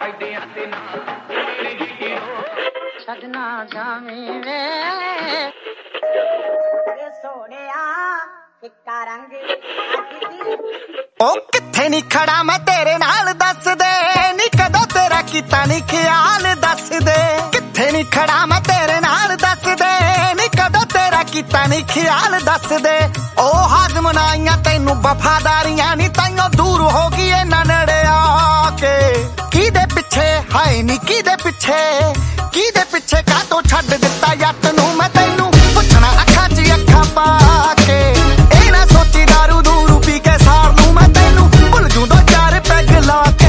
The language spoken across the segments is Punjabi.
ਛੱਡਣਾ ਜਾਵੀਂ ਵੇ ਸੋਹਣਿਆ ਫਿੱਕਾ ਰੰਗ ਉਹ ਕਿੱਥੇ ਨੀ ਖੜਾ ਮੈਂ ਤੇਰੇ ਨਾਲ ਦੱਸ ਦੇ ਨੀ ਕਦੋਂ ਤੇਰਾ ਕੀਤਾ ਨੀ ਖਿਆਲ ਦੱਸ ਦੇ ਕਿੱਥੇ ਨੀ ਖੜਾ ਮੈਂ ਤੇਰੇ ਨਾਲ ਦੱਸ ਦੇ ਨੀ ਕਦੋਂ ਤੇਰਾ ਕੀਤਾ ਨੀ ਖਿਆਲ ਦੱਸ ਦੇ ਉਹ ਹਾਜ਼ਮ ਨਾਈਆਂ ਤੈਨੂੰ ਵਫਾਦਾਰੀਆਂ ਨੀ ਤਾਈਓ ਦੂਰ ਹੋ ਗਈ ਇਹਨਾਂ ਨੇੜੇ ਆ ਕੇ ਕਿਹਦੇ ਪਿੱਛੇ ਹਾਏ ਨੀ ਕਿਹਦੇ ਪਿੱਛੇ ਕਾਹਤੋਂ ਛੱਡ ਦਿੱਤਾ ਜੱਟ ਨੂੰ ਮੈਂ ਤੈਨੂੰ ਪੁੱਛਣਾ ਅੱਖਾਂ 'ਚ ਅੱਖਾਂ ਪਾ ਕੇ ਇਹ ਨਾ ਸੋਚੀ ਦਾਰੂ ਦੂਰੂ ਪੀ ਕੇ ਸਾਰ ਲੂੰ ਮੈਂ ਤੈਨੂੰ ਭੁੱਲ ਜੂ ਦੋ ਚਾਰ ਪੈਗ ਲਾ ਕੇ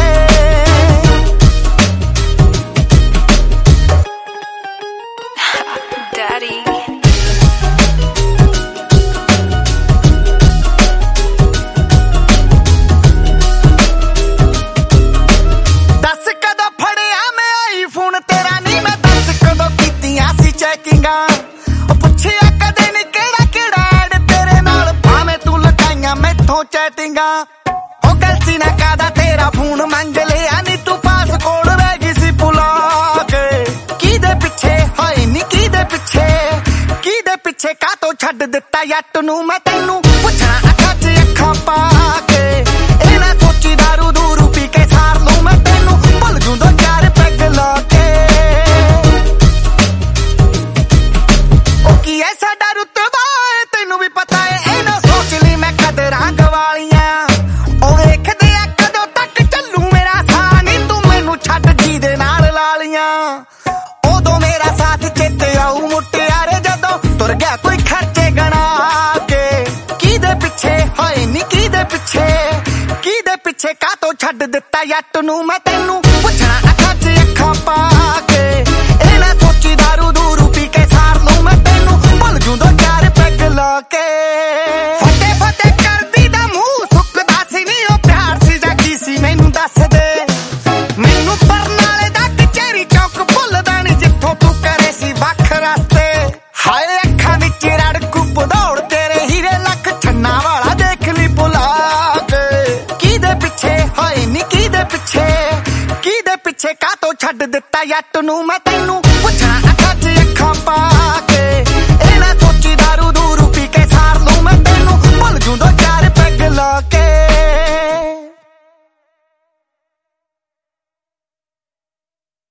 Daddy ਚੈਟਿੰਗਾਂ ਉਹ ਗਲਤੀ ਨਾ ਕਾਦਾ ਤੇਰਾ ਫੋਨ ਮੰਗ ਲਿਆ ਨੀ ਤੂੰ ਪਾਸ ਕੋਲ ਰਹਿ ਗਈ ਸੀ ਭੁਲਾ ਕੇ ਕਿਹਦੇ ਪਿੱਛੇ ਹਾਏ ਨੀ ਕਿਹਦੇ ਪਿੱਛੇ ਕਾਹਤੋਂ ਛੱਡ ਦਿੱਤਾ ਜੱਟ ਨੂੰ ਮੈਂ ਤੈਨੂੰ ਪੁੱਛਣਾ ਅੱਖਾਂ 'ਚ ਅੱਖਾਂ ਪਾ ਕੇ ਇਹ ਨਾ ਸੋਚੀ ਦਾਰੂ ਦੂਰੂ ਪੀ ਕੇ ਸਾਰ ਲੂੰ ਮੈਂ ਤੈਨੂੰ ਭੁੱਲ ਜੂ ਦੋ ਚਾਰ ਪੈਗ ਲਾ ਕੇ ਉਹ ਕੀ ਐ ਸਾਡਾ ਰੁਤਬਾ ਤੈਨੂੰ ਵੀ ਪਤਾ ਏ ਇਹ ਨਾ ਸੋਚ ਲਈ ਮੈਂ ਕਦਰਾਂ ਗਵਾਲੀਆਂ ਉਹ ਵੇਖਦੇ ਆ ਕਦੋਂ ਤੱਕ ਚੱਲੂ ਮੇਰਾ ਸਾਹ ਨੀ ਤੂੰ ਮੈਨੂੰ ਛੱਡ ਜੀ ਦੇ ਨਾਲ ਲਾਲੀਆਂ ਉਦੋਂ ਮੇਰਾ ਸਾਥ ਚੇਤੇ ਆਊ ਮੁਟਿਆਰੇ ਜਦੋਂ ਤੁਰ ਗਿਆ ਕੋਈ ਖਰਚੇ ਗਣਾ ਕੇ ਕਿਹਦੇ ਪਿੱਛੇ ਹਾਏ ਨੀ ਕਿਹਦੇ ਪਿੱਛੇ ਕਾਹਤੋਂ ਛੱਡ ਦਿੱਤਾ ਜੱਟ ਨੂੰ ਮੈਂ ਤੈਨੂੰ ਪੁੱਛਣਾ ਅੱਖਾਂ 'ਚ ਅੱਖਾਂ ਪਾ ਕੇ ਇਹ ਨਾ ਸੋਚੀ ਦਾਰੂ ਦੂਰੂ ਪੀ ਕੇ ਸਾਰ ਲੂੰ ਮੈਂ ਤੈਨੂੰ ਭੁੱਲ ਜੂ ਦੋ ਚਾਰ ਪੈਗ ਲਾ ਕੇ ਫਟੇ ਕਰਦੀ ਦਾ ਮੂੰਹ ਸੁੱਕਦਾ ਸੀ ਨੀ ਉਹ ਪਿਆਰ ਸੀ ਜਾਂ ਕੀ ਸੀ ਮੈਨੂੰ ਦੱਸ ਦੇ ਮੈਨੂੰ ਬਰਨਾਲੇ ਦਾ ਕਚਹਿਰੀ ਚੌਕ ਭੁੱਲਦਾ ਨੀ ਜਿੱਥੋਂ ਤੂੰ ਕਰੇ ਸੀ ਵੱਖ ਰਸਤੇ ਹਾਏ ਅੱਖਾਂ ਵਿੱਚ ਰੜਕੂ ਭਦੌੜ ਤੇਰੇ ਹੀਰੇ ਲੱਖ ਛੰਨਾ ਵਾਲਾ ਦੇਖ ਲਈ ਭੁਲਾ ਕੇ ਕਿਹਦੇ ਪਿੱਛੇ ਹਾਏ ਨੀ ਕਿਹਦੇ ਪਿੱਛੇ ਕਾਹਤੋਂ ਛੱਡ ਦਿੱਤਾ ਜੱਟ ਨੂੰ ਮੈਂ ਤੈਨੂੰ ਪੁੱਛਣਾ